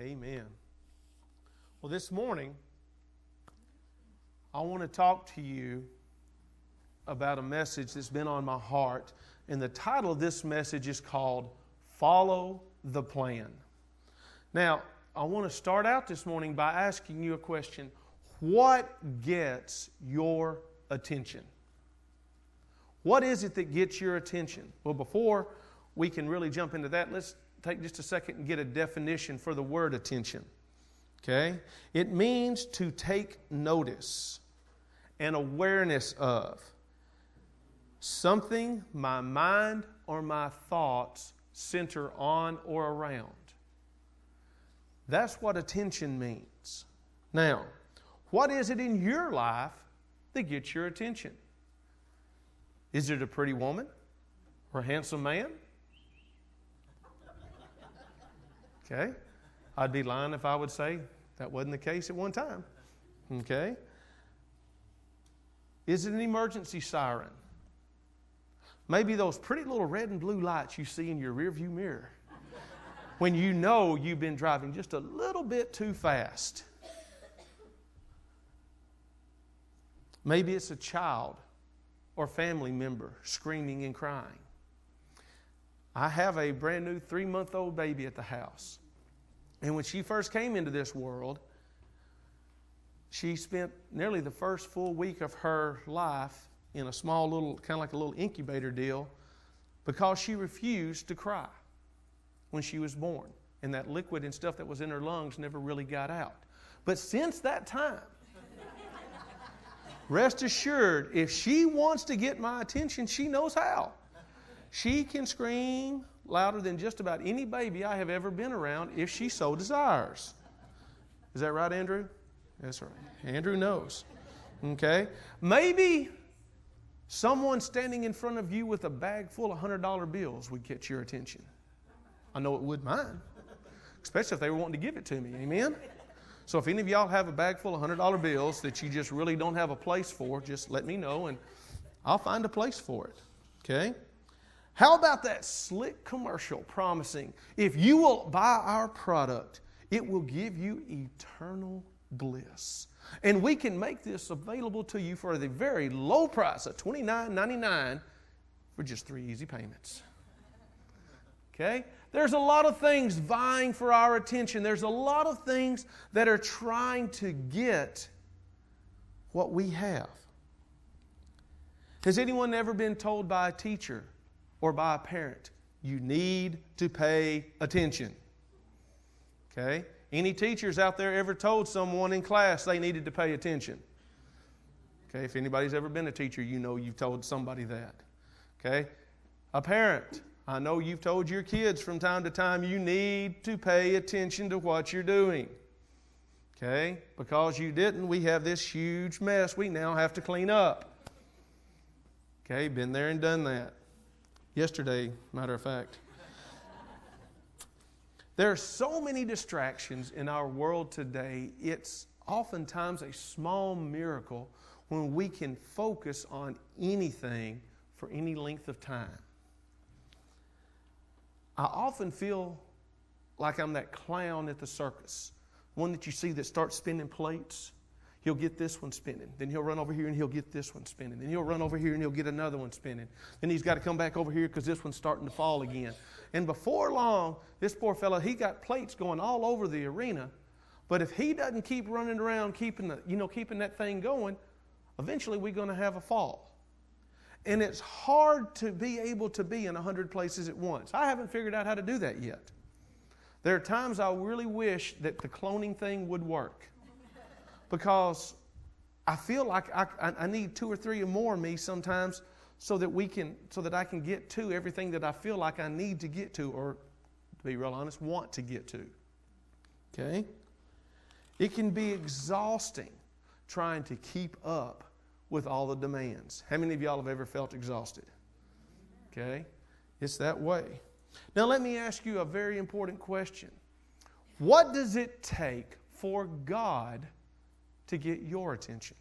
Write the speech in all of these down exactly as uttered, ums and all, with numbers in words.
Amen. Well, this morning, I want to talk to you about a message that's been on my heart. And the title of this message is called Follow the Plan. Now, I want to start out this morning by asking you a question. What gets your attention? What is it that gets your attention? Well, before we can really jump into that, let's take just a second and get a definition for the word attention. Okay? It means to take notice and awareness of something my mind or my thoughts center on or around. That's what attention means. Now, what is it in your life that gets your attention? Is it a pretty woman or a handsome man? Okay? I'd be lying if I would say that wasn't the case at one time. Okay? Is it an emergency siren? Maybe those pretty little red and blue lights you see in your rearview mirror when you know you've been driving just a little bit too fast. Maybe it's a child or family member screaming and crying. I have a brand new three-month-old baby at the house. And when she first came into this world, she spent nearly the first full week of her life in a small little, kind of like a little incubator deal, because she refused to cry when she was born. And that liquid and stuff that was in her lungs never really got out. But since that time, rest assured, if she wants to get my attention, she knows how. She can scream louder than just about any baby I have ever been around if she so desires. Is that right, Andrew? That's right. Andrew knows. Okay? Maybe someone standing in front of you with a bag full of one hundred dollar bills would catch your attention. I know it would mine, especially if they were wanting to give it to me. Amen? So if any of y'all have a bag full of one hundred dollar bills that you just really don't have a place for, just let me know and I'll find a place for it. Okay? How about that slick commercial promising, if you will buy our product, it will give you eternal bliss. And we can make this available to you for the very low price of twenty-nine ninety-nine for just three easy payments. Okay? There's a lot of things vying for our attention. There's a lot of things that are trying to get what we have. Has anyone ever been told by a teacher or by a parent, you need to pay attention? Okay? Any teachers out there ever told someone in class they needed to pay attention? Okay? If anybody's ever been a teacher, you know you've told somebody that. Okay? A parent, I know you've told your kids from time to time you need to pay attention to what you're doing. Okay? Because you didn't, we have this huge mess we now have to clean up. Okay? Been there and done that. Yesterday, matter of fact. There are so many distractions in our world today, it's oftentimes a small miracle when we can focus on anything for any length of time. I often feel like I'm that clown at the circus, one that you see that starts spinning plates. He'll get this one spinning. Then he'll run over here and he'll get this one spinning. Then he'll run over here and he'll get another one spinning. Then he's got to come back over here because this one's starting to fall again. And before long, this poor fellow, he got plates going all over the arena. But if he doesn't keep running around, keeping the, you know, keeping that thing going, eventually we're going to have a fall. And it's hard to be able to be in a hundred places at once. I haven't figured out how to do that yet. There are times I really wish that the cloning thing would work. Because I feel like I, I need two or three or more of me sometimes so that we can, so that I can get to everything that I feel like I need to get to, or to be real honest, want to get to. Okay? It can be exhausting trying to keep up with all the demands. How many of y'all have ever felt exhausted? Okay? It's that way. Now let me ask you a very important question. What does it take for God to get your attention?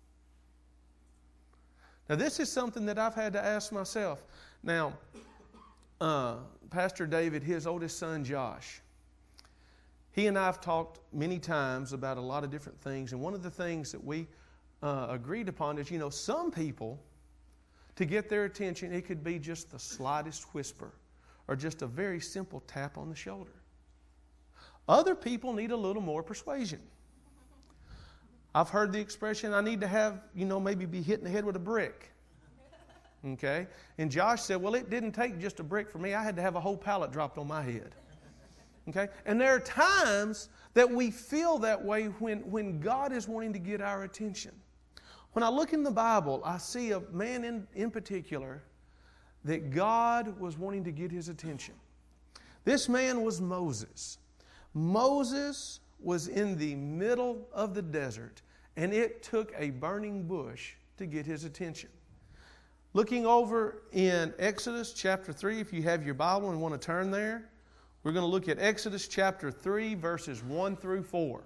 Now, this is something that I've had to ask myself. Now, uh, Pastor David, his oldest son, Josh, he and I have talked many times about a lot of different things, and one of the things that we uh, agreed upon is, you know, some people, to get their attention, it could be just the slightest whisper or just a very simple tap on the shoulder. Other people need a little more persuasion. I've heard the expression, I need to have, you know, maybe be hit in the head with a brick. Okay? And Josh said, well, it didn't take just a brick for me. I had to have a whole pallet dropped on my head. Okay? And there are times that we feel that way when, when God is wanting to get our attention. When I look in the Bible, I see a man in, in particular that God was wanting to get his attention. This man was Moses. Moses was in the middle of the desert, and it took a burning bush to get his attention. Looking over in Exodus chapter three, if you have your Bible and want to turn there, we're going to look at Exodus chapter three, verses one through four.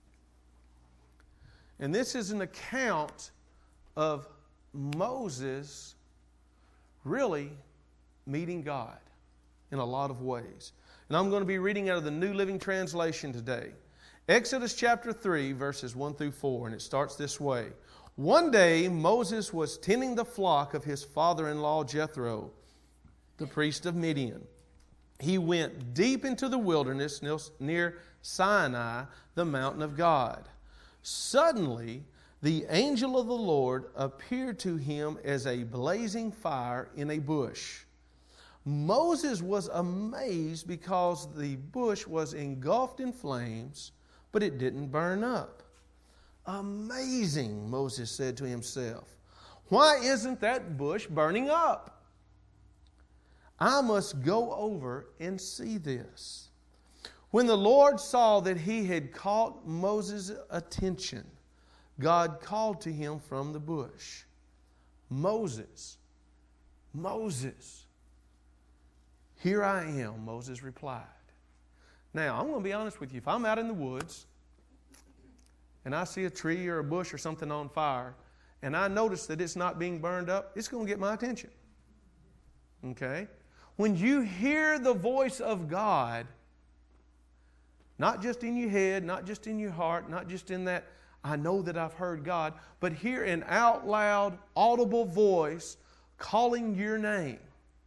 And this is an account of Moses really meeting God in a lot of ways. And I'm going to be reading out of the New Living Translation today. Exodus chapter three, verses one through four, and it starts this way. One day Moses was tending the flock of his father-in-law Jethro, the priest of Midian. He went deep into the wilderness near Sinai, the mountain of God. Suddenly, the angel of the Lord appeared to him as a blazing fire in a bush. Moses was amazed because the bush was engulfed in flames, but it didn't burn up. Amazing, Moses said to himself. Why isn't that bush burning up? I must go over and see this. When the Lord saw that he had caught Moses' attention, God called to him from the bush, Moses, Moses. Here I am, Moses replied. Now, I'm going to be honest with you. If I'm out in the woods and I see a tree or a bush or something on fire and I notice that it's not being burned up, it's going to get my attention. Okay? When you hear the voice of God, not just in your head, not just in your heart, not just in that, I know that I've heard God, but hear an out loud, audible voice calling your name,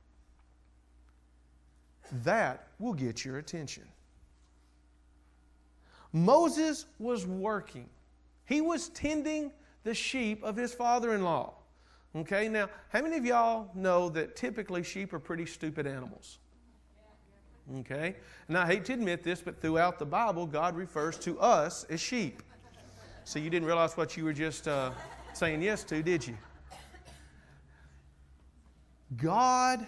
that will get your attention. Moses was working. He was tending the sheep of his father-in-law. Okay, now, how many of y'all know that typically sheep are pretty stupid animals? Okay, and I hate to admit this, but throughout the Bible, God refers to us as sheep. So you didn't realize what you were just uh, saying yes to, did you? God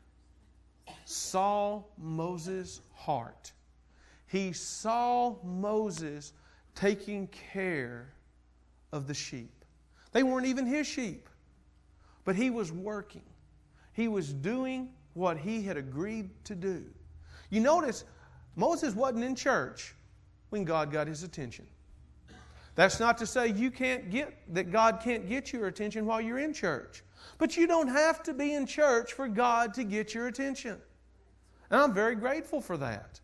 saw Moses' heart. He saw Moses taking care of the sheep. They weren't even his sheep, but he was working. He was doing what he had agreed to do. You notice, Moses wasn't in church when God got his attention. That's not to say you can't get, that God can't get your attention while you're in church. But you don't have to be in church for God to get your attention. And I'm very grateful for that.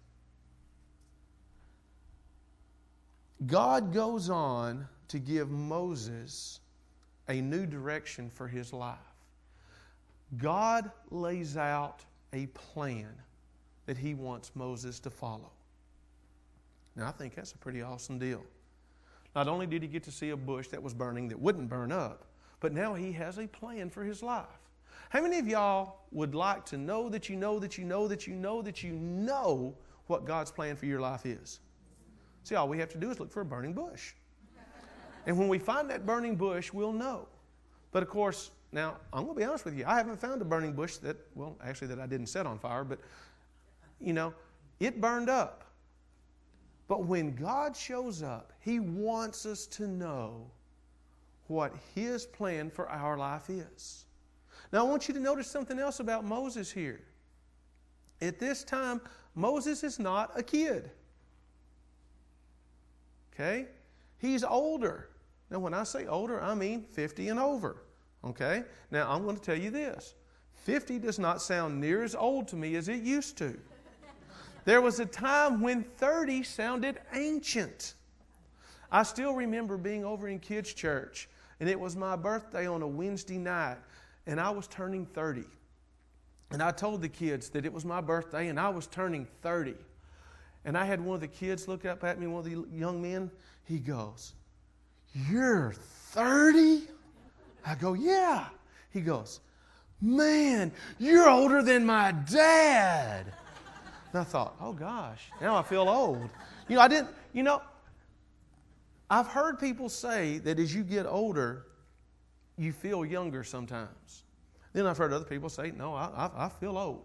God goes on to give Moses a new direction for his life. God lays out a plan that he wants Moses to follow. Now, I think that's a pretty awesome deal. Not only did he get to see a bush that was burning that wouldn't burn up, but now he has a plan for his life. How many of y'all would like to know that you know that you know that you know that you know what God's plan for your life is? See, all we have to do is look for a burning bush. And when we find that burning bush, we'll know. But of course, now, I'm going to be honest with you. I haven't found a burning bush that, well, actually that I didn't set on fire, but, you know, it burned up. But when God shows up, He wants us to know what His plan for our life is. Now, I want you to notice something else about Moses here. At this time, Moses is not a kid. Okay? He's older. Now, when I say older, I mean fifty and over. Okay? Now, I'm going to tell you this. fifty does not sound near as old to me as it used to. There was a time when thirty sounded ancient. I still remember being over in kids' church, and it was my birthday on a Wednesday night, and I was turning thirty. And I told the kids that it was my birthday, and I was turning thirty. And I had one of the kids look up at me, one of the young men. He goes, "You're thirty?" I go, "Yeah." He goes, "Man, you're older than my dad." And I thought, oh gosh, now I feel old. You know, I didn't, you know, I've heard people say that as you get older, you feel younger sometimes. Then I've heard other people say, no, I, I, I feel old.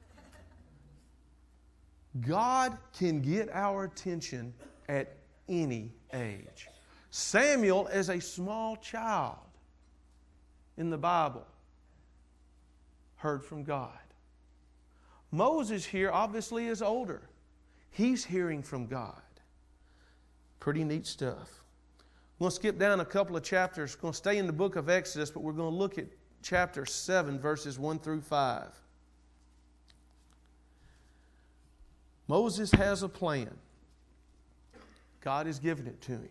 God can get our attention at any age. Samuel, as a small child in the Bible, heard from God. Moses here obviously is older. He's hearing from God. Pretty neat stuff. We're going to skip down a couple of chapters. We're going to stay in the book of Exodus, but we're going to look at chapter seven, verses one through five. Moses has a plan. God has given it to him.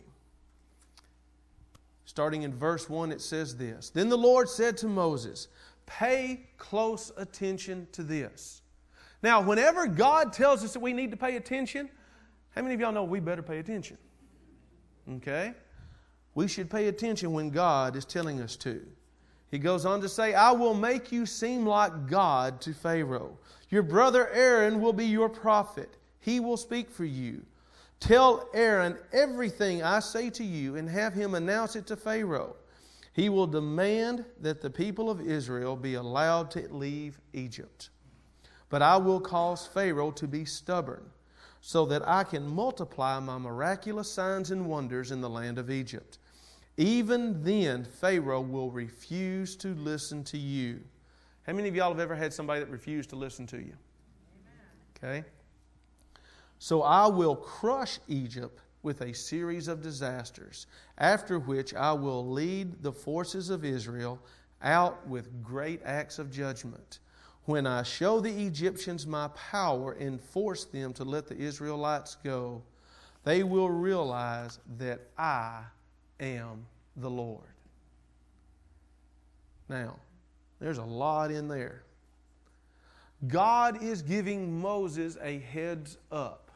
Starting in verse one, it says this. Then the Lord said to Moses, pay close attention to this. Now, whenever God tells us that we need to pay attention, how many of y'all know we better pay attention? Okay? We should pay attention when God is telling us to. He goes on to say, I will make you seem like God to Pharaoh. Your brother Aaron will be your prophet. He will speak for you. Tell Aaron everything I say to you and have him announce it to Pharaoh. He will demand that the people of Israel be allowed to leave Egypt. But I will cause Pharaoh to be stubborn, so that I can multiply my miraculous signs and wonders in the land of Egypt. Even then, Pharaoh will refuse to listen to you. How many of y'all have ever had somebody that refused to listen to you? Okay. So I will crush Egypt with a series of disasters, after which I will lead the forces of Israel out with great acts of judgment. When I show the Egyptians my power and force them to let the Israelites go, they will realize that I am the Lord. Now, there's a lot in there. God is giving Moses a heads up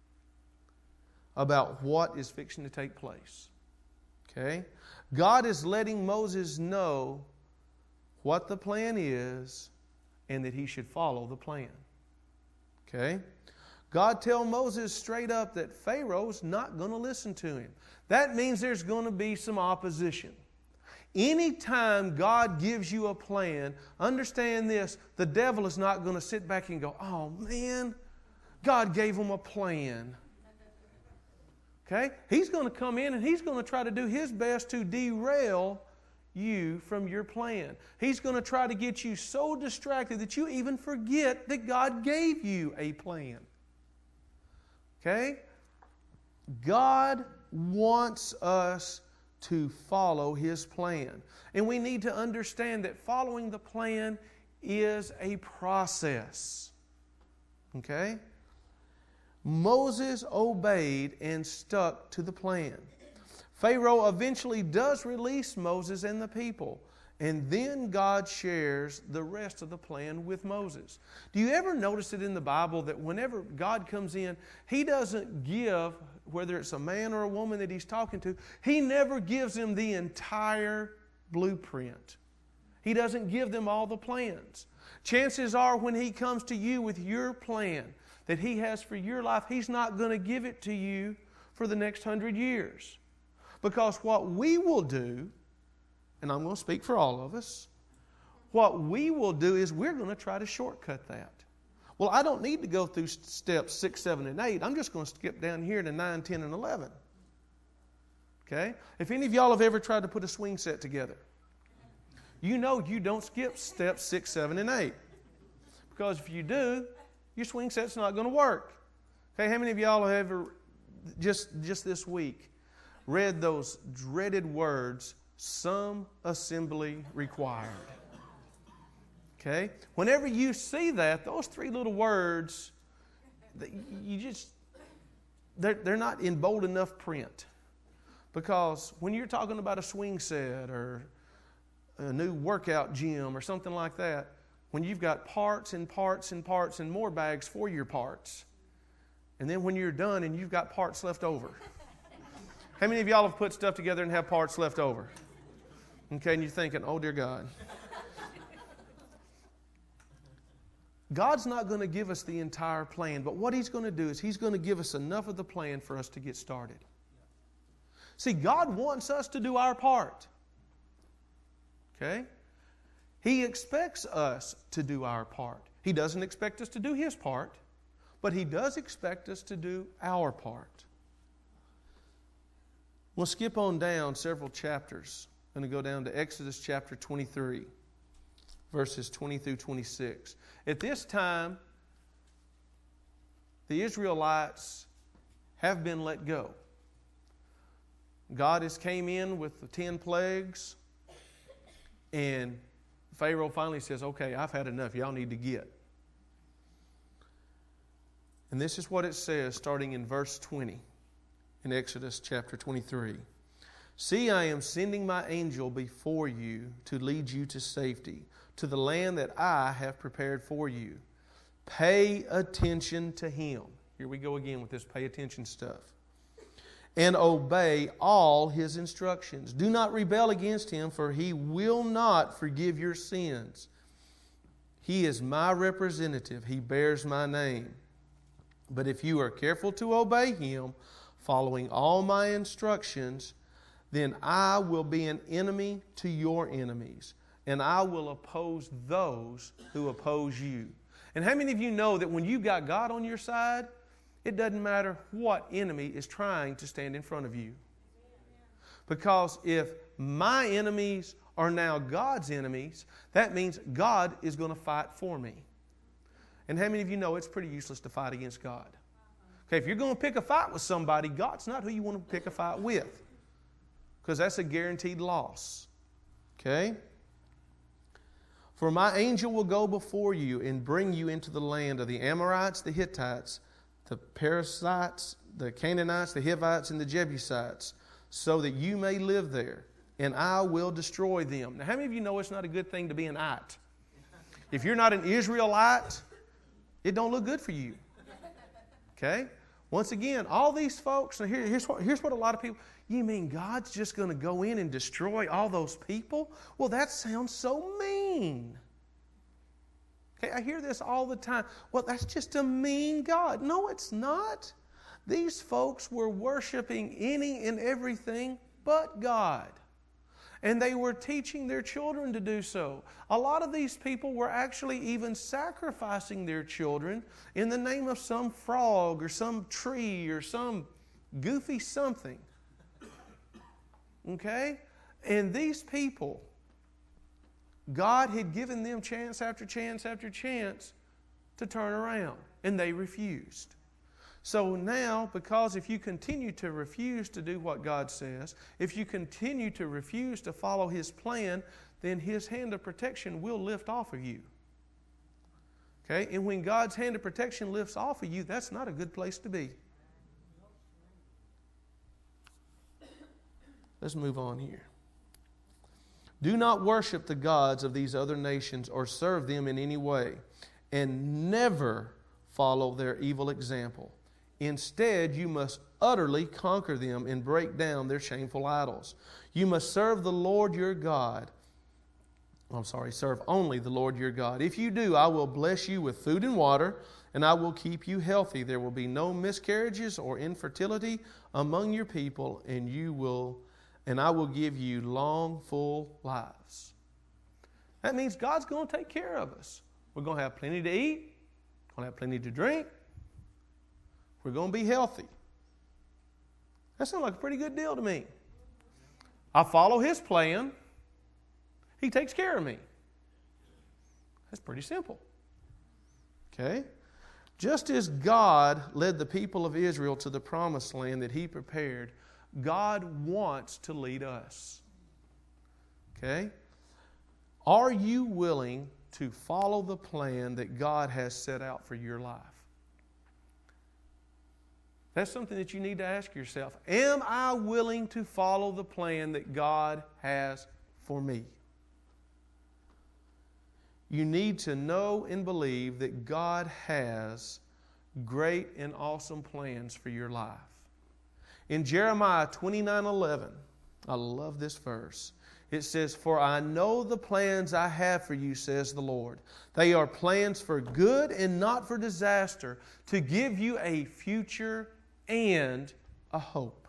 about what is fixing to take place. Okay? God is letting Moses know what the plan is and that he should follow the plan. Okay? God tells Moses straight up that Pharaoh's not going to listen to him. That means there's going to be some opposition. Anytime God gives you a plan, understand this, the devil is not going to sit back and go, oh man, God gave him a plan. Okay? He's going to come in and he's going to try to do his best to derail you from your plan. He's going to try to get you so distracted that you even forget that God gave you a plan. Okay? God wants us to follow His plan. And we need to understand that following the plan is a process. Okay? Moses obeyed and stuck to the plan. Pharaoh eventually does release Moses and the people. And then God shares the rest of the plan with Moses. Do you ever notice it in the Bible that whenever God comes in, He doesn't give, whether it's a man or a woman that He's talking to, He never gives them the entire blueprint. He doesn't give them all the plans. Chances are when He comes to you with your plan that He has for your life, He's not going to give it to you for the next hundred years. Because what we will do, and I'm going to speak for all of us, what we will do is we're going to try to shortcut that. Well, I don't need to go through steps six, seven, and eight. I'm just going to skip down here to nine, ten, and eleven. Okay? If any of y'all have ever tried to put a swing set together, you know you don't skip steps six, seven, and eight. Because if you do, your swing set's not going to work. Okay? How many of y'all have ever, just, just this week, read those dreaded words, some assembly required? Okay? Whenever you see that, those three little words, you just, they're, they're not in bold enough print. Because when you're talking about a swing set or a new workout gym or something like that, when you've got parts and parts and parts and more bags for your parts, and then when you're done and you've got parts left over. How many of y'all have put stuff together and have parts left over? Okay, and you're thinking, oh dear God. God's not going to give us the entire plan, but what He's going to do is He's going to give us enough of the plan for us to get started. See, God wants us to do our part. Okay? He expects us to do our part. He doesn't expect us to do His part, but He does expect us to do our part. We'll skip on down several chapters. I'm going to go down to Exodus chapter twenty-three, verses twenty through twenty-six. At this time, the Israelites have been let go. God has came in with the ten plagues, and Pharaoh finally says, okay, I've had enough. Y'all need to get. And this is what it says starting in verse twenty in Exodus chapter twenty-three. See, I am sending my angel before you to lead you to safety, to the land that I have prepared for you. Pay attention to him. Here we go again with this pay attention stuff. And obey all his instructions. Do not rebel against him, for he will not forgive your sins. He is my representative. He bears my name. But if you are careful to obey him, following all my instructions, then I will be an enemy to your enemies, and I will oppose those who oppose you. And how many of you know that when you've got God on your side, it doesn't matter what enemy is trying to stand in front of you? Because if my enemies are now God's enemies, that means God is going to fight for me. And how many of you know it's pretty useless to fight against God? Okay, if you're going to pick a fight with somebody, God's not who you want to pick a fight with, because that's a guaranteed loss. Okay? For my angel will go before you and bring you into the land of the Amorites, the Hittites, the Perizzites, the Canaanites, the Hivites, and the Jebusites, so that you may live there, and I will destroy them. Now, how many of you know it's not a good thing to be an ite? If you're not an Israelite, it don't look good for you. Okay? Once again, all these folks, now here, here's, what, here's what a lot of people, you mean God's just going to go in and destroy all those people? Well, that sounds so mean. Okay, I hear this all the time. Well, that's just a mean God. No, it's not. These folks were worshiping any and everything but God. And they were teaching their children to do so. A lot of these people were actually even sacrificing their children in the name of some frog or some tree or some goofy something. Okay? And these people, God had given them chance after chance after chance to turn around, and they refused. So now, because if you continue to refuse to do what God says, if you continue to refuse to follow His plan, then His hand of protection will lift off of you. Okay? And when God's hand of protection lifts off of you, that's not a good place to be. Let's move on here. Do not worship the gods of these other nations or serve them in any way, and never follow their evil example. Instead, you must utterly conquer them and break down their shameful idols. You must serve the Lord your God. I'm sorry, serve only the Lord your God. If you do, I will bless you with food and water, and I will keep you healthy. There will be no miscarriages or infertility among your people, and you will, and I will give you long, full lives. That means God's going to take care of us. We're going to have plenty to eat. We're going to have plenty to drink. We're going to be healthy. That sounds like a pretty good deal to me. I follow His plan. He takes care of me. That's pretty simple. Okay? Just as God led the people of Israel to the promised land that He prepared, God wants to lead us. Okay? Are you willing to follow the plan that God has set out for your life? That's something that you need to ask yourself. Am I willing to follow the plan that God has for me? You need to know and believe that God has great and awesome plans for your life. In Jeremiah twenty-nine eleven, I love this verse. It says, "For I know the plans I have for you, says the Lord. They are plans for good and not for disaster, to give you a future and a hope."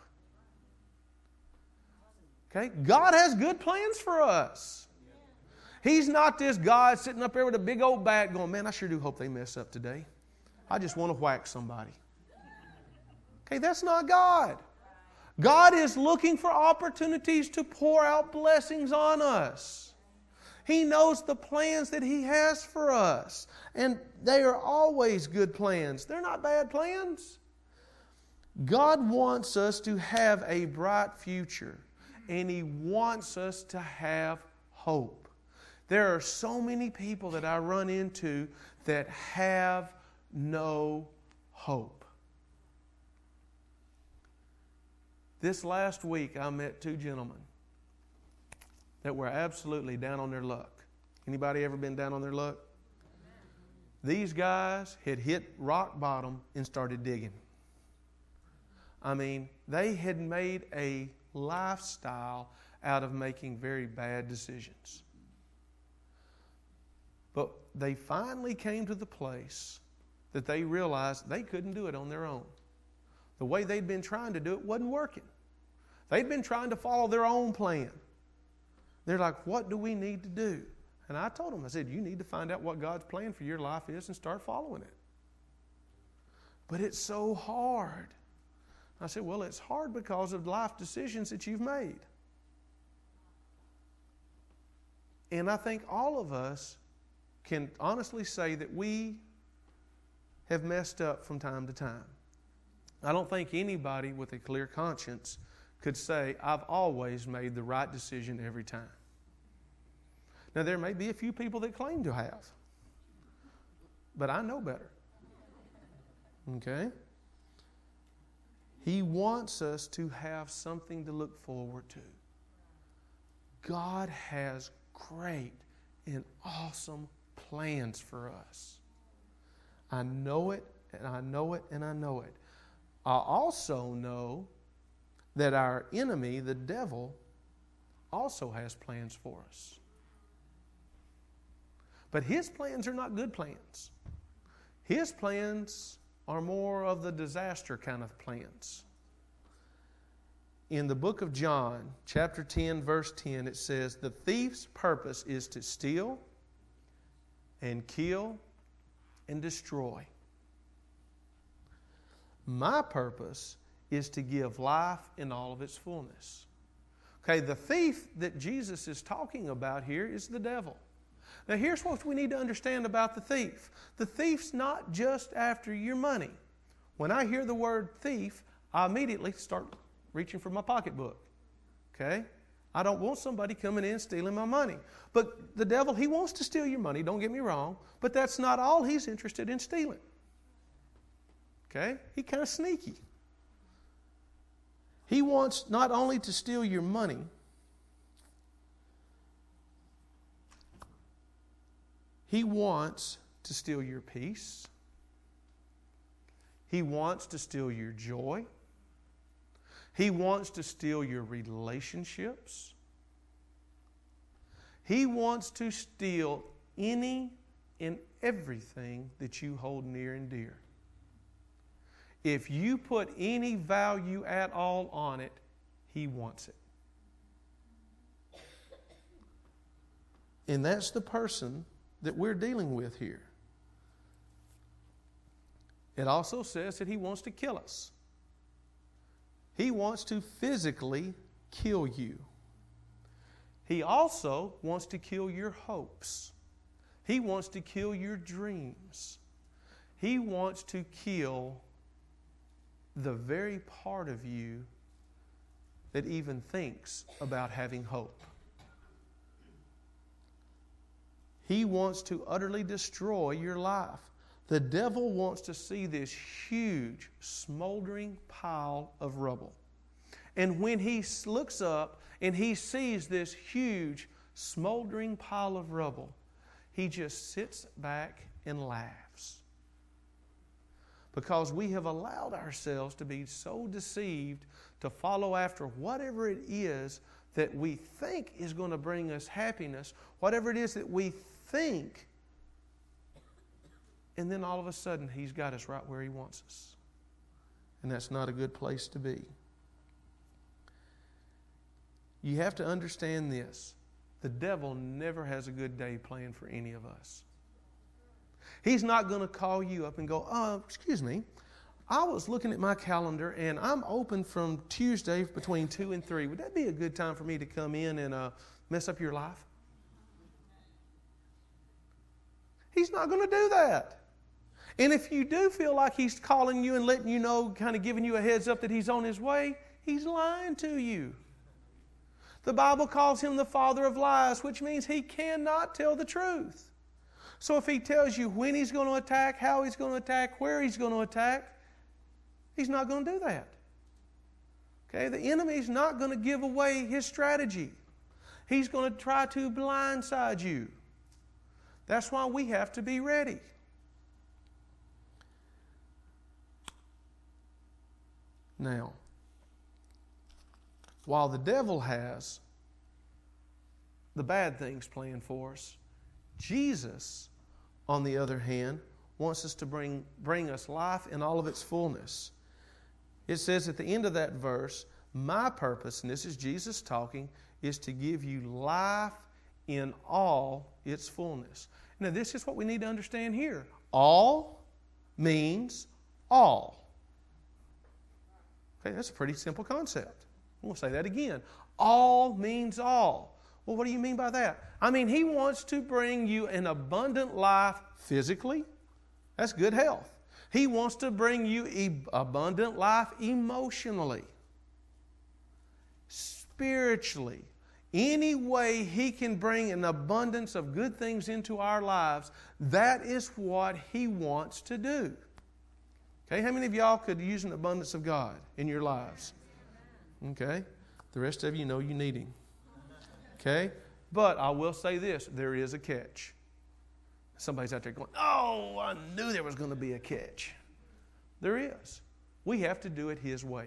Okay? God has good plans for us. He's not this God sitting up there with a big old bat going, "Man, I sure do hope they mess up today. I just want to whack somebody." Okay, that's not God. God is looking for opportunities to pour out blessings on us. He knows the plans that He has for us. And they are always good plans. They're not bad plans. God wants us to have a bright future. And He wants us to have hope. There are so many people that I run into that have no hope. This last week, I met two gentlemen that were absolutely down on their luck. Anybody ever been down on their luck? These guys had hit rock bottom and started digging. I mean, they had made a lifestyle out of making very bad decisions. But they finally came to the place that they realized they couldn't do it on their own. The way they'd been trying to do it wasn't working. They'd been trying to follow their own plan. They're like, "What do we need to do?" And I told them, I said, "You need to find out what God's plan for your life is and start following it." But it's so hard. I said, "Well, it's hard because of life decisions that you've made." And I think all of us can honestly say that we have messed up from time to time. I don't think anybody with a clear conscience could say, "I've always made the right decision every time." Now, there may be a few people that claim to have, but I know better. Okay? He wants us to have something to look forward to. God has great and awesome plans for us. I know it, and I know it, and I know it. I also know that our enemy, the devil, also has plans for us. But his plans are not good plans. His plans are more of the disaster kind of plans. In the book of John, chapter ten, verse ten, it says, "The thief's purpose is to steal and kill and destroy. My purpose is to give life in all of its fullness." Okay, the thief that Jesus is talking about here is the devil. Now, here's what we need to understand about the thief. The thief's not just after your money. When I hear the word thief, I immediately start reaching for my pocketbook. Okay? I don't want somebody coming in stealing my money. But the devil, he wants to steal your money, don't get me wrong, but that's not all he's interested in stealing. Okay? He's kind of sneaky. He wants not only to steal your money, he wants to steal your peace. He wants to steal your joy. He wants to steal your relationships. He wants to steal any and everything that you hold near and dear. If you put any value at all on it, he wants it. And that's the person that we're dealing with here. It also says that he wants to kill us. He wants to physically kill you. He also wants to kill your hopes. He wants to kill your dreams. He wants to kill the very part of you that even thinks about having hope. He wants to utterly destroy your life. The devil wants to see this huge, smoldering pile of rubble. And when he looks up and he sees this huge, smoldering pile of rubble, he just sits back and laughs. Because we have allowed ourselves to be so deceived to follow after whatever it is that we think is going to bring us happiness, whatever it is that we think, and then all of a sudden He's got us right where He wants us. And that's not a good place to be. You have to understand this. The devil never has a good day planned for any of us. He's not going to call you up and go, oh, excuse me, I was looking at my calendar and I'm open from Tuesday between two and three. Would that be a good time for me to come in and uh, mess up your life? He's not going to do that. And if you do feel like He's calling you and letting you know, kind of giving you a heads up that He's on His way, He's lying to you. The Bible calls Him the father of lies, which means He cannot tell the truth. So if He tells you when He's going to attack, how He's going to attack, where He's going to attack, He's not going to do that. Okay? The enemy's not going to give away his strategy. He's going to try to blindside you. That's why we have to be ready. Now, while the devil has the bad things planned for us, Jesus, on the other hand, wants us to bring, bring us life in all of its fullness. It says at the end of that verse, my purpose, and this is Jesus talking, is to give you life in all its fullness. Now, this is what we need to understand here. All means all. Okay, that's a pretty simple concept. I'm going to say that again. All means all. Well, what do you mean by that? I mean, He wants to bring you an abundant life physically. That's good health. He wants to bring you e- abundant life emotionally, spiritually. Any way He can bring an abundance of good things into our lives, that is what He wants to do. Okay, how many of y'all could use an abundance of God in your lives? Okay, the rest of you know you need Him. Okay, but I will say this, there is a catch. Somebody's out there going, oh, I knew there was going to be a catch. There is. We have to do it His way.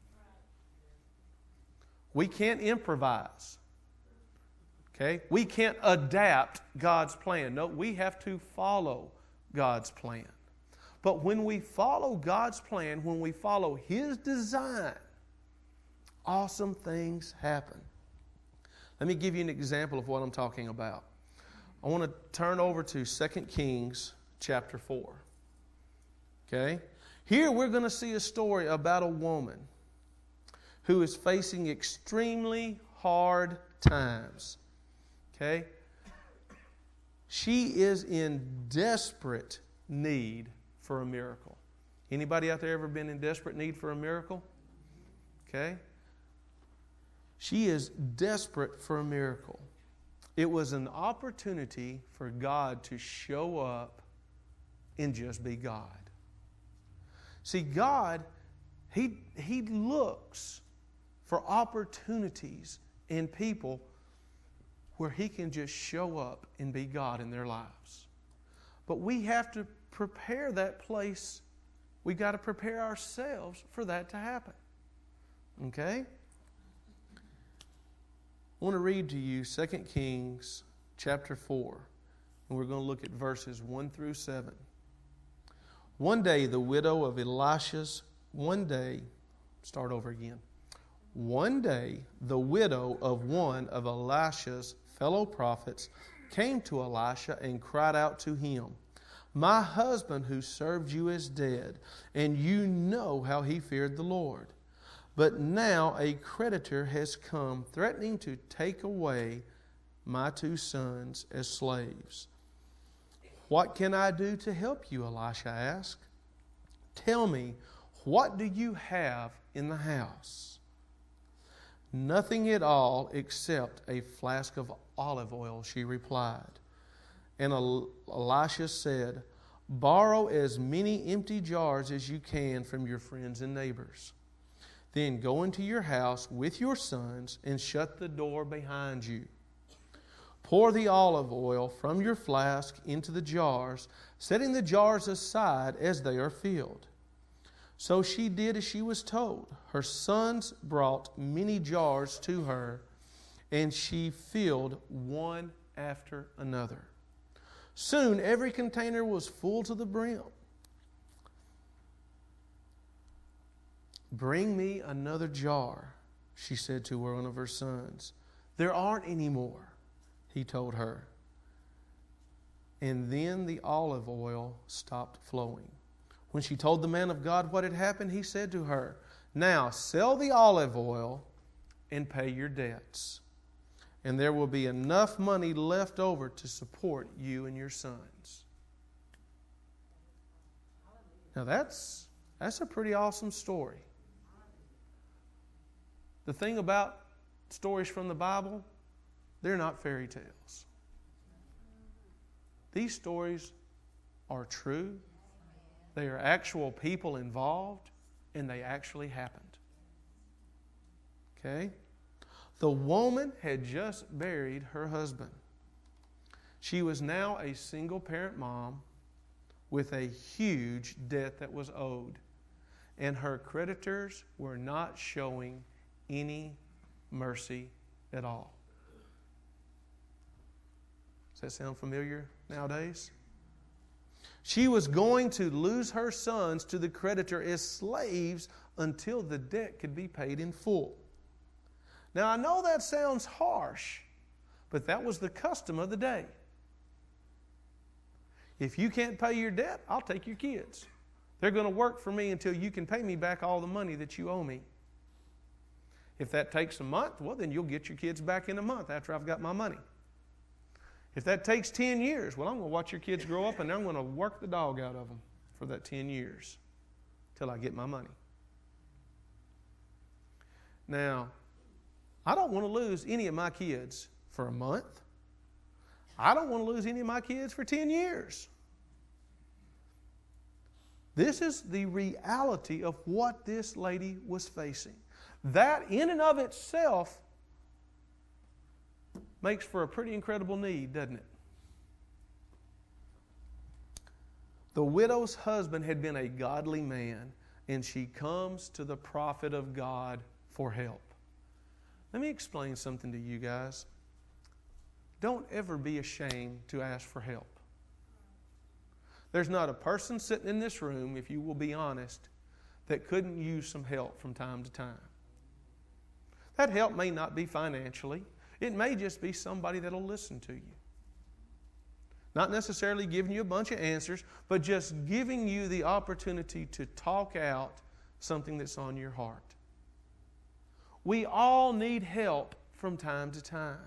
We can't improvise. Okay? We can't adapt God's plan. No, we have to follow God's plan. But when we follow God's plan, when we follow His design, awesome things happen. Let me give you an example of what I'm talking about. I want to turn over to Second Kings chapter four. Okay? Here we're going to see a story about a woman who is facing extremely hard times. Okay? She is in desperate need for a miracle. Anybody out there ever been in desperate need for a miracle? Okay? She is desperate for a miracle. It was an opportunity for God to show up and just be God. See, God, He, he looks for opportunities in people where He can just show up and be God in their lives. But we have to prepare that place. We've got to prepare ourselves for that to happen. Okay? I want to read to you Second Kings chapter four, and we're going to look at verses one through seven. One day the widow of Elisha's, one day, start over again. One day the widow of one of Elisha's fellow prophets came to Elisha and cried out to him, my husband who served you is dead, and you know how he feared the Lord. But now a creditor has come, threatening to take away my two sons as slaves. What can I do to help you? Elisha asked. Tell me, what do you have in the house? Nothing at all except a flask of olive oil, she replied. And Elisha said, Borrow as many empty jars as you can from your friends and neighbors. Then go into your house with your sons and shut the door behind you. Pour the olive oil from your flask into the jars, setting the jars aside as they are filled. So she did as she was told. Her sons brought many jars to her, and she filled one after another. Soon every container was full to the brim. Bring me another jar, she said to one of her sons. There aren't any more, he told her. And then the olive oil stopped flowing. When she told the man of God what had happened, he said to her, now sell the olive oil and pay your debts, and there will be enough money left over to support you and your sons. Now that's, that's a pretty awesome story. The thing about stories from the Bible, they're not fairy tales. These stories are true. They are actual people involved, and they actually happened. Okay? The woman had just buried her husband. She was now a single-parent mom with a huge debt that was owed, and her creditors were not showing any mercy at all. Does that sound familiar nowadays? She was going to lose her sons to the creditor as slaves until the debt could be paid in full. Now, I know that sounds harsh, but that was the custom of the day. If you can't pay your debt, I'll take your kids. They're going to work for me until you can pay me back all the money that you owe me. If that takes a month, well, then you'll get your kids back in a month after I've got my money. If that takes ten years, well, I'm going to watch your kids grow up and I'm going to work the dog out of them for that ten years till I get my money. Now, I don't want to lose any of my kids for a month. I don't want to lose any of my kids for ten years. This is the reality of what this lady was facing. That in and of itself makes for a pretty incredible need, doesn't it? The widow's husband had been a godly man, and she comes to the prophet of God for help. Let me explain something to you guys. Don't ever be ashamed to ask for help. There's not a person sitting in this room, if you will be honest, that couldn't use some help from time to time. That help may not be financially. It may just be somebody that'll listen to you. Not necessarily giving you a bunch of answers, but just giving you the opportunity to talk out something that's on your heart. We all need help from time to time.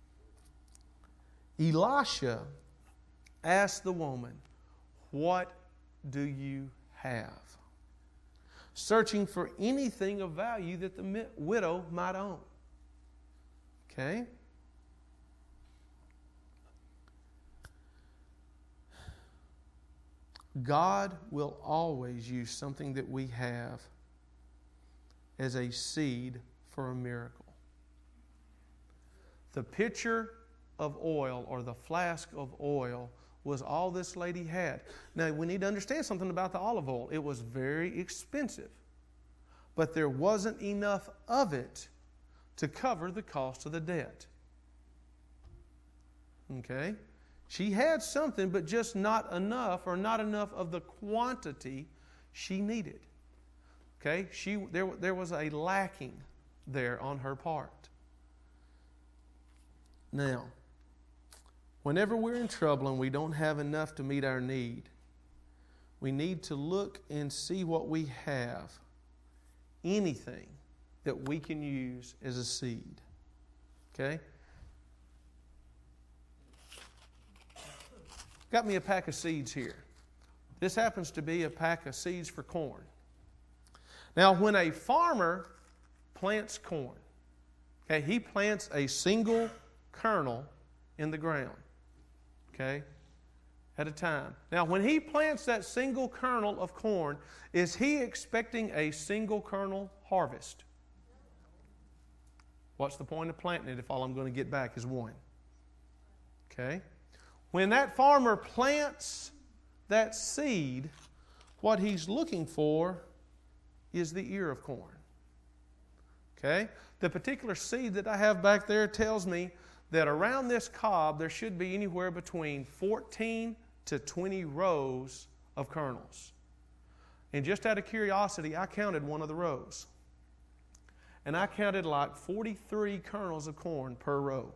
Elisha asked the woman, "What do you have?" Searching for anything of value that the widow might own. Okay? God will always use something that we have as a seed for a miracle. The pitcher of oil or the flask of oil was all this lady had. Now, we need to understand something about the olive oil. It was very expensive, but there wasn't enough of it to cover the cost of the debt. Okay? She had something, but just not enough, or not enough of the quantity she needed. Okay? She, there, there was a lacking there on her part. Now, whenever we're in trouble and we don't have enough to meet our need, we need to look and see what we have. Anything that we can use as a seed. Okay? Got me a pack of seeds here. This happens to be a pack of seeds for corn. Now, when a farmer plants corn, okay, he plants a single kernel in the ground. Okay? at a time. Now, when he plants that single kernel of corn, is he expecting a single kernel harvest? What's the point of planting it if all I'm going to get back is one? Okay? When that farmer plants that seed, what he's looking for is the ear of corn. Okay? The particular seed that I have back there tells me that around this cob there should be anywhere between fourteen to twenty rows of kernels. And just out of curiosity, I counted one of the rows. And I counted like forty-three kernels of corn per row.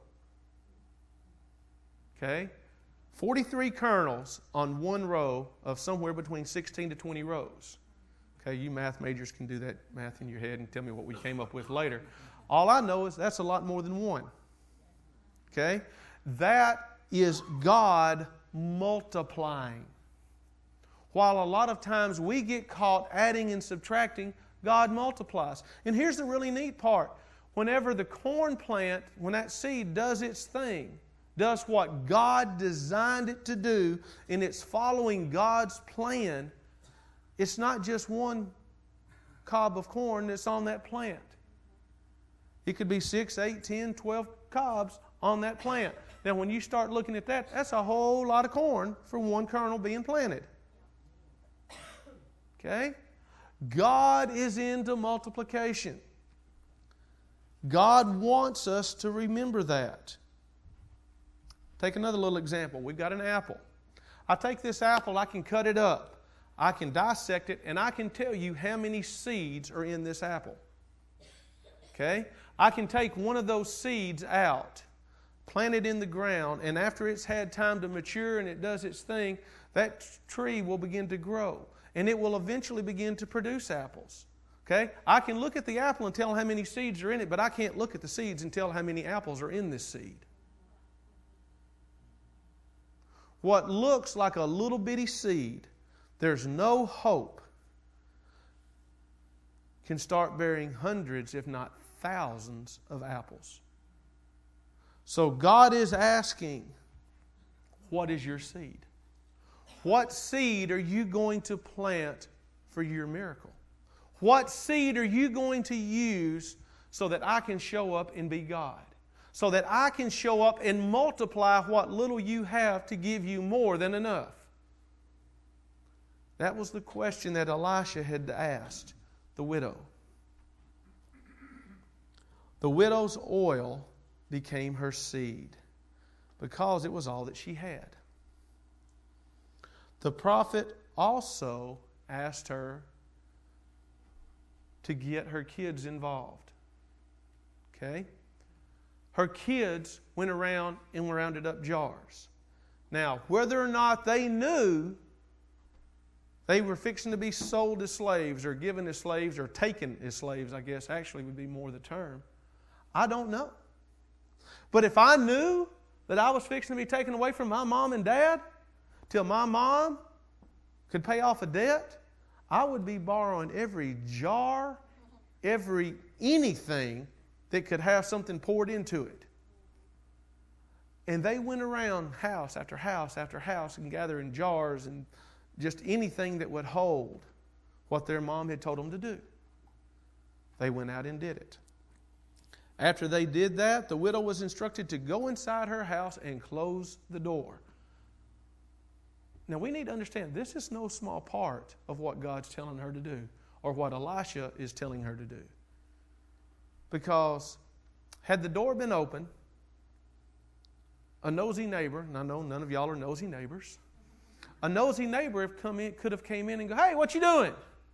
Okay? forty-three kernels on one row of somewhere between sixteen to twenty rows. Okay, you math majors can do that math in your head and tell me what we came up with later. All I know is that's a lot more than one. Okay? That is God multiplying. While a lot of times we get caught adding and subtracting, God multiplies. And here's the really neat part. Whenever the corn plant, when that seed does its thing, does what God designed it to do, and it's following God's plan, it's not just one cob of corn that's on that plant. It could be six, eight, ten, twelve cobs on that plant. Now, when you start looking at that, that's a whole lot of corn for one kernel being planted. Okay? God is into multiplication. God wants us to remember that. Take another little example. We've got an apple. I take this apple, I can cut it up. I can dissect it, and I can tell you how many seeds are in this apple. Okay? I can take one of those seeds out, plant it in the ground, and after it's had time to mature and it does its thing, that tree will begin to grow. And it will eventually begin to produce apples. Okay? I can look at the apple and tell how many seeds are in it, but I can't look at the seeds and tell how many apples are in this seed. What looks like a little bitty seed, there's no hope, can start bearing hundreds, if not thousands, of apples. So God is asking, what is your seed? What seed are you going to plant for your miracle? What seed are you going to use so that I can show up and be God? So that I can show up and multiply what little you have to give you more than enough? That was the question that Elisha had asked the widow. The widow's oil became her seed because it was all that she had. The prophet also asked her to get her kids involved. Okay? Her kids went around and rounded up jars. Now, whether or not they knew they were fixing to be sold as slaves or given as slaves or taken as slaves, I guess actually would be more the term, I don't know. But if I knew that I was fixing to be taken away from my mom and dad till my mom could pay off a debt, I would be borrowing every jar, every anything that could have something poured into it. And they went around house after house after house and gathering jars and just anything that would hold what their mom had told them to do. They went out and did it. After they did that, the widow was instructed to go inside her house and close the door. Now we need to understand, this is no small part of what God's telling her to do, or what Elisha is telling her to do. Because had the door been open, a nosy neighbor, and I know none of y'all are nosy neighbors, a nosy neighbor have come in, could have came in and go, "Hey, what you doing?"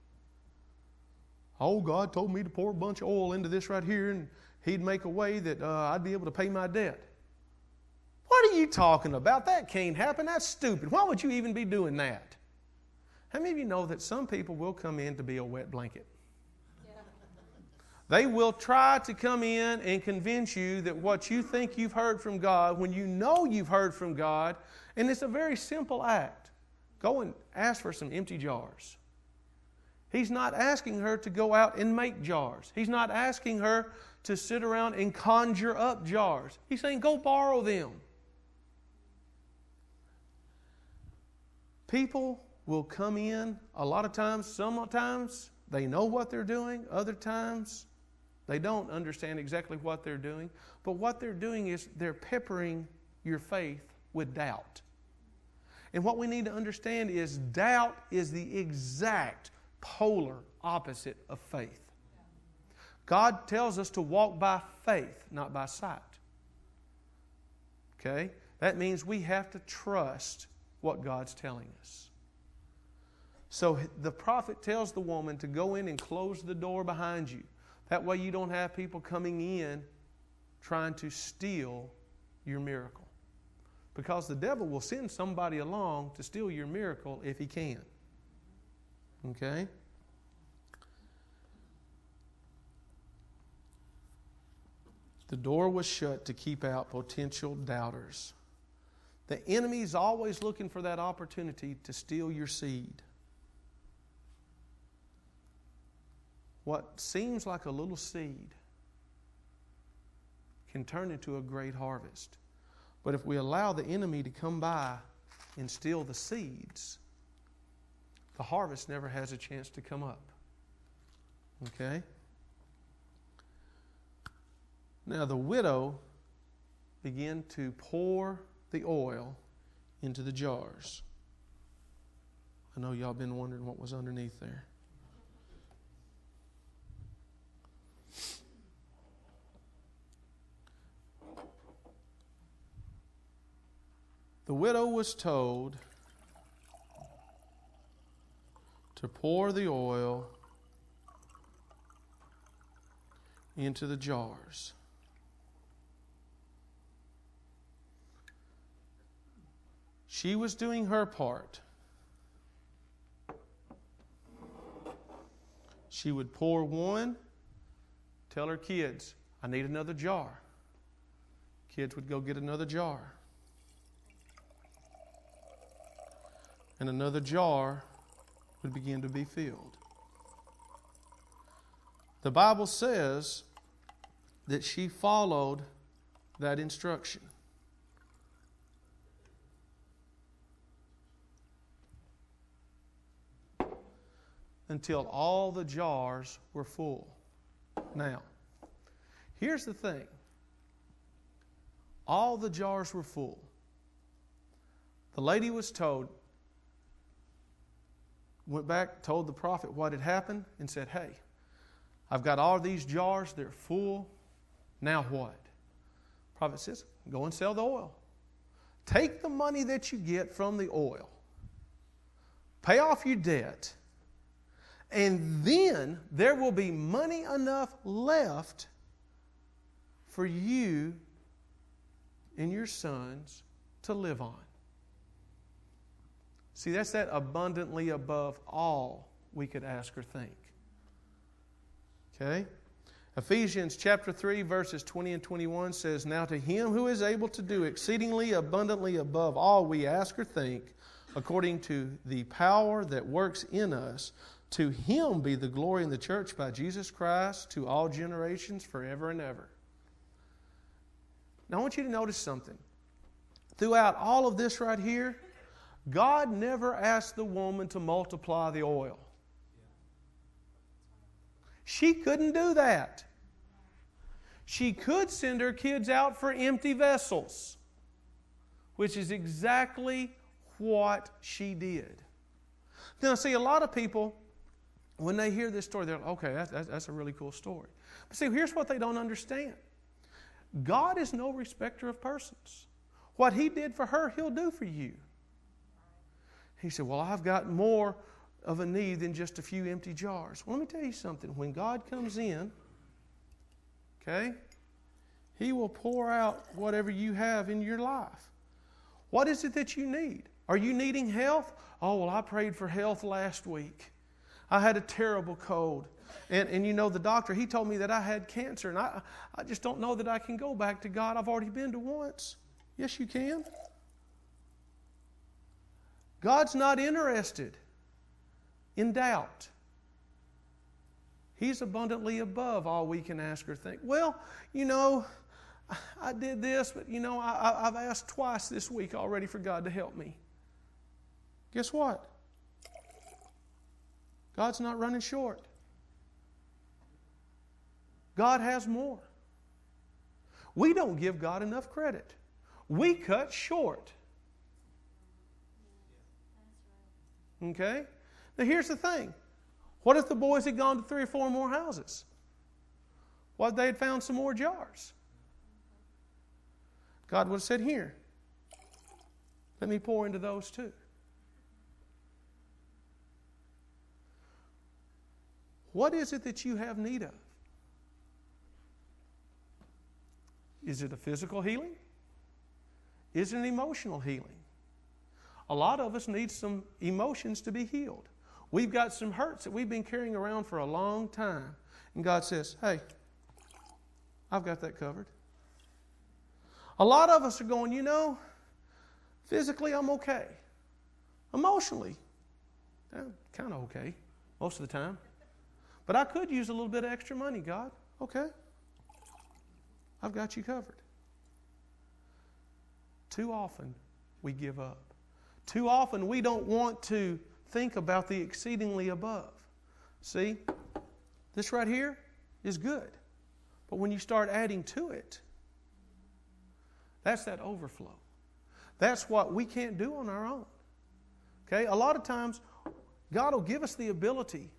"Oh, God told me to pour a bunch of oil into this right here, and He'd make a way that uh, I'd be able to pay my debt." "What are you talking about? That can't happen. That's stupid. Why would you even be doing that?" How many of you know that some people will come in to be a wet blanket? Yeah. They will try to come in and convince you that what you think you've heard from God, when you know you've heard from God, and it's a very simple act. Go and ask for some empty jars. He's not asking her to go out and make jars. He's not asking her to sit around and conjure up jars. He's saying, go borrow them. People will come in a lot of times, sometimes they know what they're doing, other times they don't understand exactly what they're doing. But what they're doing is they're peppering your faith with doubt. And what we need to understand is doubt is the exact polar opposite of faith. God tells us to walk by faith, not by sight. Okay? That means we have to trust what God's telling us. So the prophet tells the woman to go in and close the door behind you. That way you don't have people coming in trying to steal your miracle. Because the devil will send somebody along to steal your miracle if he can. Okay? The door was shut to keep out potential doubters. The enemy is always looking for that opportunity to steal your seed. What seems like a little seed can turn into a great harvest. But if we allow the enemy to come by and steal the seeds, the harvest never has a chance to come up. Okay? Now the widow began to pour the oil into the jars. I know y'all been wondering what was underneath there. The widow was told to pour the oil into the jars. She was doing her part. She would pour one, tell her kids, I need another jar. Kids would go get another jar. And another jar would begin to be filled. The Bible says that she followed that instruction. Until all the jars were full. Now, here's the thing. All the jars were full. The lady was told, went back, told the prophet what had happened, and said, hey, I've got all these jars, they're full. Now what? The prophet says, go and sell the oil. Take the money that you get from the oil. Pay off your debt. And then there will be money enough left for you and your sons to live on. See, that's that abundantly above all we could ask or think. Okay? Ephesians chapter three, verses twenty and twenty-one says, now to him who is able to do exceedingly abundantly above all we ask or think, according to the power that works in us, to him be the glory in the church by Jesus Christ to all generations forever and ever. Now I want you to notice something. Throughout all of this right here, God never asked the woman to multiply the oil. She couldn't do that. She could send her kids out for empty vessels, which is exactly what she did. Now, see, a lot of people, when they hear this story, they're like, okay, that's, that's, that's a really cool story. But see, here's what they don't understand. God is no respecter of persons. What He did for her, He'll do for you. He said, well, I've got more of a need than just a few empty jars. Well, let me tell you something. When God comes in, okay, He will pour out whatever you have in your life. What is it that you need? Are you needing health? Oh, well, I prayed for health last week. I had a terrible cold. And, and you know, the doctor, he told me that I had cancer. And I, I just don't know that I can go back to God. I've already been to once. Yes, you can. God's not interested in doubt. He's abundantly above all we can ask or think. Well, you know, I did this, but you know, I, I've asked twice this week already for God to help me. guess what? God's not running short. God has more. We don't give God enough credit. We cut short. Okay? Now here's the thing. What if the boys had gone to three or four more houses? What if they had found some more jars? God would have said, here, let me pour into those too. What is it that you have need of? Is it a physical healing? Is it an emotional healing? A lot of us need some emotions to be healed. We've got some hurts that we've been carrying around for a long time. And God says, hey, I've got that covered. A lot of us are going, you know, physically I'm okay. Emotionally, I'm kind of okay most of the time. But I could use a little bit of extra money, God. Okay. I've got you covered. Too often we give up. Too often we don't want to think about the exceedingly above. See, this right here is good. But when you start adding to it, that's that overflow. That's what we can't do on our own. Okay? A lot of times, God will give us the ability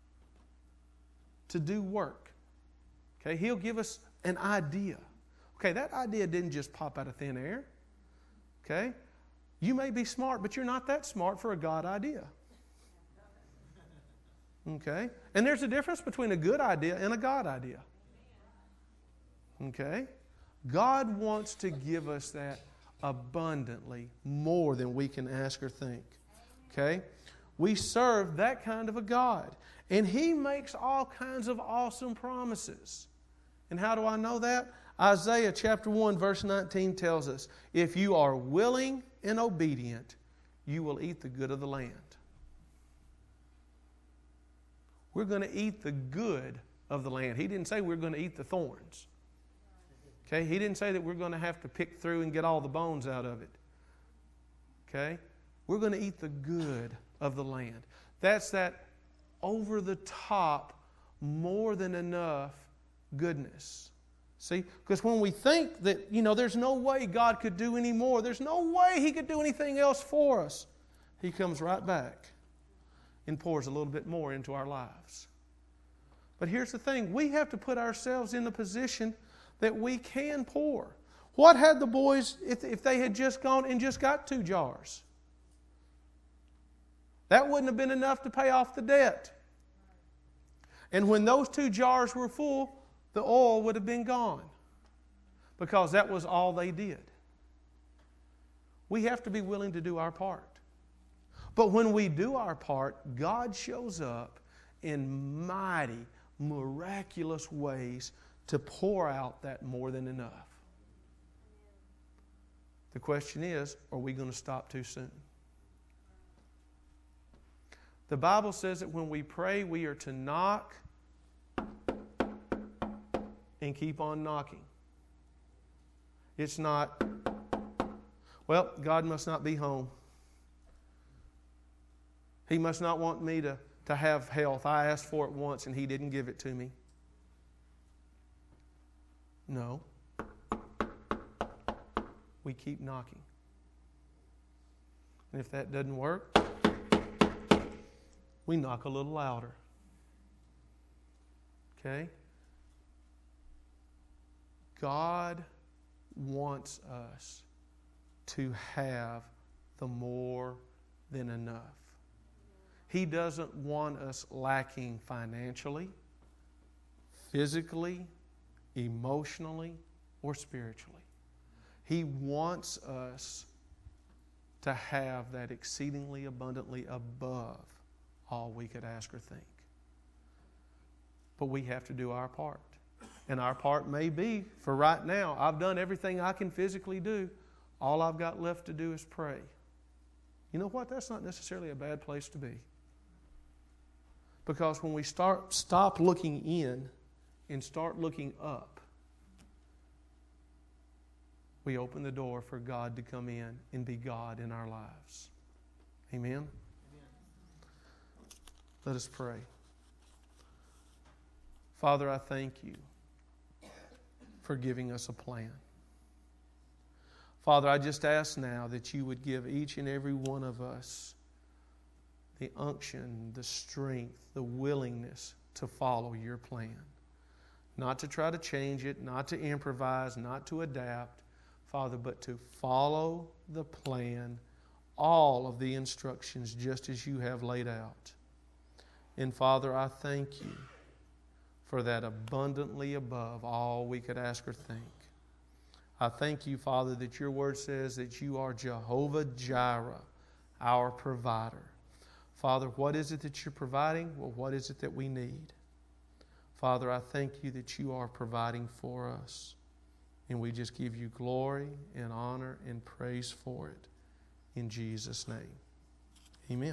to do work. Okay? He'll give us an idea. Okay, that idea didn't just pop out of thin air. Okay? You may be smart, but you're not that smart for a God idea. Okay? And there's a difference between a good idea and a God idea. Okay? God wants to give us that abundantly, more than we can ask or think. Okay? We serve that kind of a God. And He makes all kinds of awesome promises. And how do I know that? Isaiah chapter one verse nineteen tells us, if you are willing and obedient, you will eat the good of the land. We're going to eat the good of the land. He didn't say we're going to eat the thorns. Okay? He didn't say that we're going to have to pick through and get all the bones out of it. Okay? We're going to eat the good of the land. That's that over the top, more than enough goodness. See? Because when we think that, you know, there's no way God could do any more, there's no way He could do anything else for us, He comes right back and pours a little bit more into our lives. But here's the thing. We have to put ourselves in the position that we can pour. What had the boys if, if they had just gone and just got two jars? That wouldn't have been enough to pay off the debt. And when those two jars were full, the oil would have been gone. Because that was all they did. We have to be willing to do our part. But when we do our part, God shows up in mighty, miraculous ways to pour out that more than enough. The question is, are we going to stop too soon? The Bible says that when we pray, we are to knock and keep on knocking. It's not, well, God must not be home. He must not want me to, to have health. I asked for it once and He didn't give it to me. No. We keep knocking. And if that doesn't work, we knock a little louder. Okay? God wants us to have the more than enough. He doesn't want us lacking financially, physically, emotionally, or spiritually. He wants us to have that exceedingly abundantly above all we could ask or think. But we have to do our part. And our part may be, for right now, I've done everything I can physically do. All I've got left to do is pray. You know what? That's not necessarily a bad place to be. Because when we start stop looking in and start looking up, we open the door for God to come in and be God in our lives. Amen? Let us pray. Father, I thank you for giving us a plan. Father, I just ask now that you would give each and every one of us the unction, the strength, the willingness to follow your plan. Not to try to change it, not to improvise, not to adapt, Father, but to follow the plan, all of the instructions just as you have laid out. And Father, I thank you for that abundantly above all we could ask or think. I thank you, Father, that your word says that you are Jehovah Jireh, our provider. Father, what is it that you're providing? Well, what is it that we need? Father, I thank you that you are providing for us. And we just give you glory and honor and praise for it. In Jesus' name.